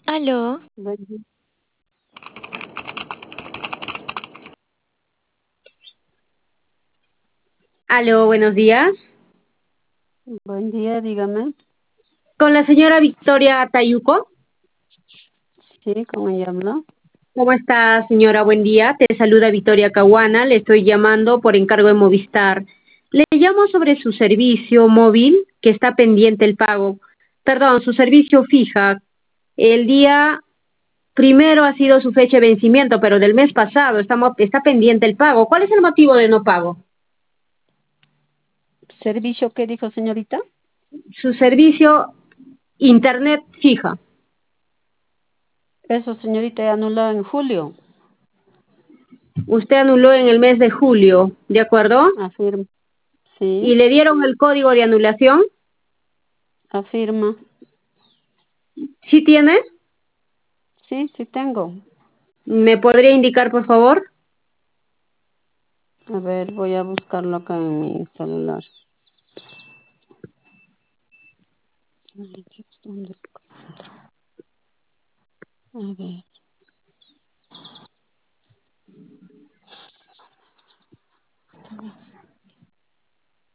Aló, Buen, Aló, buenos días. buen día, dígame. Con la señora Victoria Tayuco. Sí, ¿con ella habla? ¿Cómo está, señora? Buen día. Te saluda Victoria Caguana. Le estoy llamando por encargo de Movistar. Le llamo sobre su servicio móvil que está pendiente el pago. Perdón, su servicio fija. El día primero ha sido su fecha de vencimiento, pero del mes pasado está pendiente el pago. ¿Cuál es el motivo de no pago? ¿Servicio qué dijo, señorita? Su servicio internet fija. Eso, señorita, anulado en julio. Usted anuló en el mes de julio, ¿de acuerdo? Afirma. Y Sí, le dieron el código de anulación. afirma. ¿Sí tiene? Sí, sí tengo. ¿Me podría indicar, por favor? A ver, voy a buscarlo acá en mi celular. Ay, Dios, ¿dónde lo encuentro? A ver.